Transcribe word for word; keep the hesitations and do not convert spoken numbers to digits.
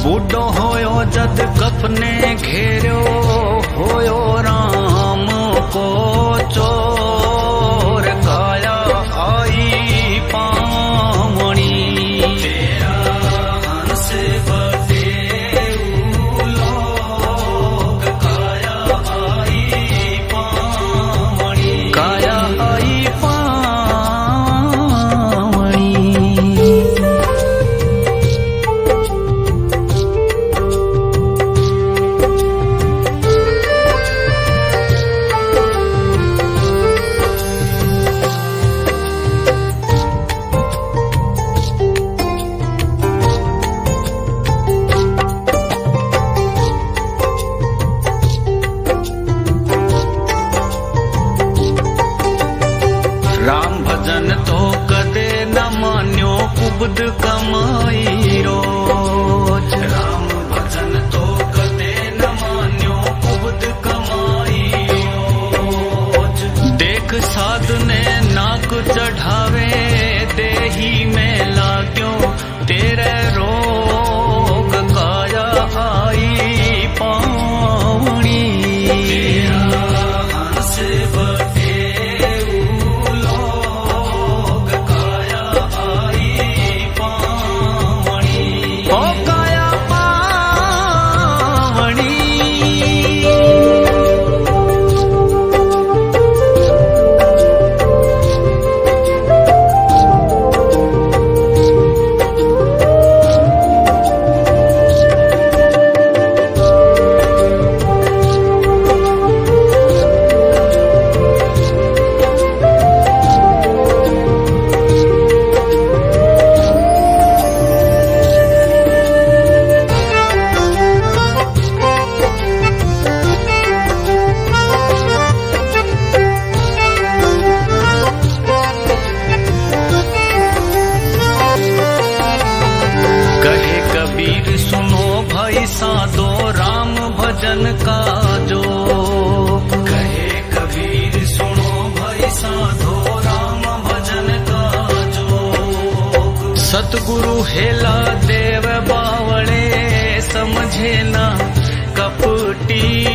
बूढ़ो होयो जद कफने घेरो होयो राम को चोर काया आई पावणी तेरा हंस बटे लोग काया आई पावणी काया आई पावणी राम भजन तो कदे न मान्यो कुबद कमाई रोज राम भजन तो कदे न मान्यो कुबद कमाई रोज देख साधने नाक चढ़ावे देही में लाग्यो तेरे रोग काया आई पावनी तेरा हंस बटे कबीर सुनो भाई साधो राम भजन का जो कहे कबीर सुनो भाई साधो राम भजन का जो सतगुरु हेला देव बावळे समझे ना कपटी